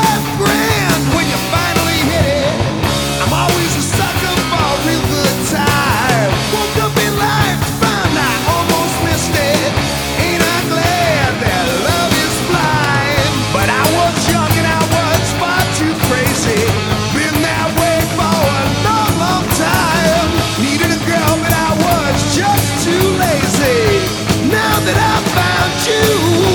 grand when you finally hit it. I'm always a sucker for a real good time. Woke up in life, found I almost missed it. Ain't I glad that love is blind? But I was young and I was far too crazy. Been that way for a long, long time. Needed a girl, but I was just too lazy. Now that I found you,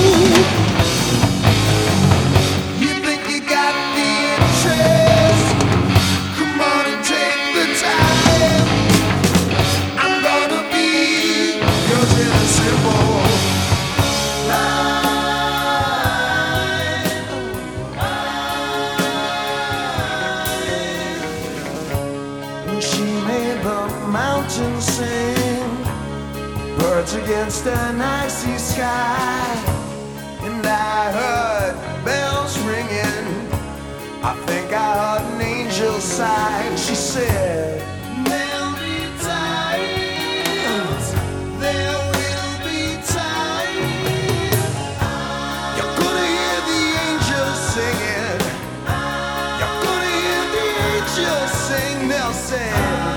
you think you got the interest? Come on and take the time. I'm gonna be yours in a simple line. She made the mountains sing, birds against an icy sky, and I heard bells ringing. I think I heard an angel sigh. And she said, there'll be times, there will be times. You're gonna hear the angels singing. You're gonna hear the angels sing. They'll say,